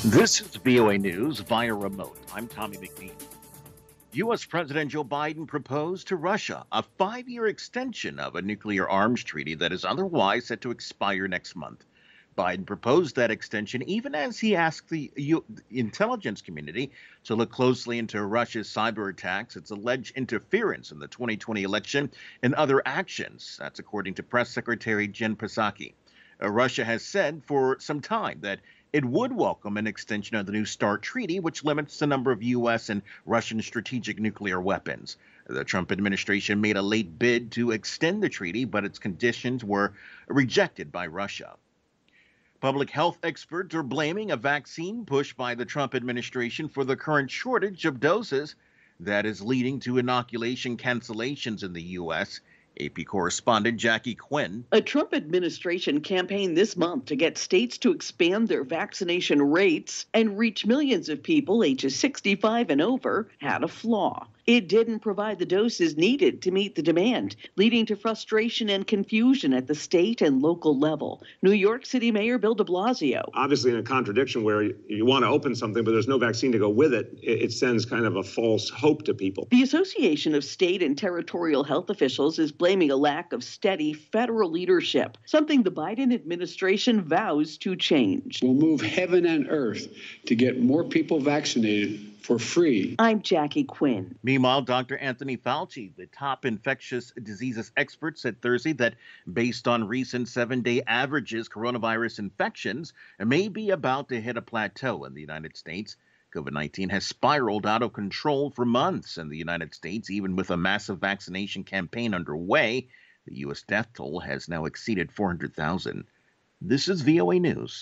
This is VOA News via remote. I'm Tommy McNeil. U.S. President Joe Biden proposed to Russia a 5-year extension of a nuclear arms treaty that is otherwise set to expire next month. Biden proposed that extension even as he asked the intelligence community to look closely into Russia's cyber attacks, its alleged interference in the 2020 election, and other actions. That's according to Press Secretary Jen Psaki. Russia has said for some time that it would welcome an extension of the New START treaty, which limits the number of U.S. and Russian strategic nuclear weapons. The Trump administration made a late bid to extend the treaty, but its conditions were rejected by Russia. Public health experts are blaming a vaccine push by the Trump administration for the current shortage of doses that is leading to inoculation cancellations in the U.S. AP correspondent Jackie Quinn. A Trump administration campaign this month to get states to expand their vaccination rates and reach millions of people ages 65 and over had a flaw. It didn't provide the doses needed to meet the demand, leading to frustration and confusion at the state and local level. New York City Mayor Bill de Blasio. Obviously, in a contradiction where you want to open something, but there's no vaccine to go with it, it sends kind of a false hope to people. The Association of State and Territorial Health Officials is blaming a lack of steady federal leadership, something the Biden administration vows to change. We'll move heaven and earth to get more people vaccinated for free. I'm Jackie Quinn. Meanwhile, Dr. Anthony Fauci, the top infectious diseases expert, said Thursday that based on recent 7-day averages, coronavirus infections may be about to hit a plateau in the United States. COVID-19 has spiraled out of control for months in the United States, even with a massive vaccination campaign underway. The U.S. death toll has now exceeded 400,000. This is VOA News.